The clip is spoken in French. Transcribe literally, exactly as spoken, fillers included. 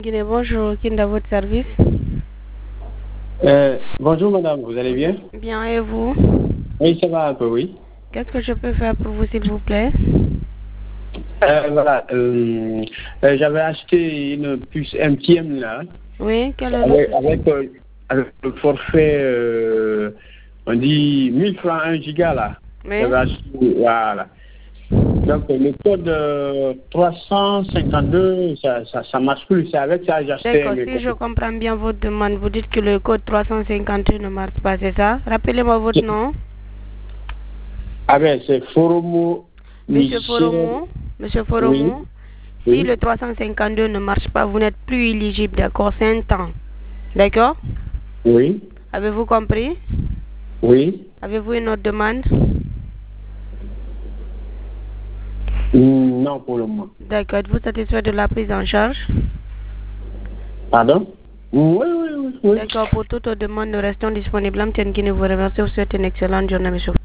Guinée, bonjour, qui est dans votre service? Euh, bonjour madame, vous allez bien? Bien, et vous? Oui, ça va un peu, oui. Qu'est-ce que je peux faire pour vous, s'il vous plaît? Euh, voilà, euh, euh, j'avais acheté une puce M T M là. Oui, quel est le Avec, souci? avec, euh, avec le forfait, euh, on dit mille francs un giga là. Oui. J'avais acheté, voilà. Donc le code euh, trois cent cinquante-deux, ça, ça, ça marche plus. C'est avec ça que j'ai acheté D'accord, mes si je copies. comprends bien votre demande, vous dites que le code trois cent cinquante ne marche pas, c'est ça? Rappelez-moi votre nom. Ah ben c'est Foromo Monsieur Michel. Foromo. Monsieur Oui, Foromo. Si oui, le trois cent cinquante-deux ne marche pas, vous n'êtes plus éligible, d'accord? C'est un temps. D'accord? oui, Avez-vous compris? oui. Avez-vous une autre demande? Mm, Non, pour le moment. D'accord, êtes-vous satisfait de la prise en charge? Pardon? Oui, oui, oui, oui. D'accord, pour toute demande, nous restons disponibles. Mme Tiengui, nous vous remercie. Vous souhaitez une excellente journée, monsieur.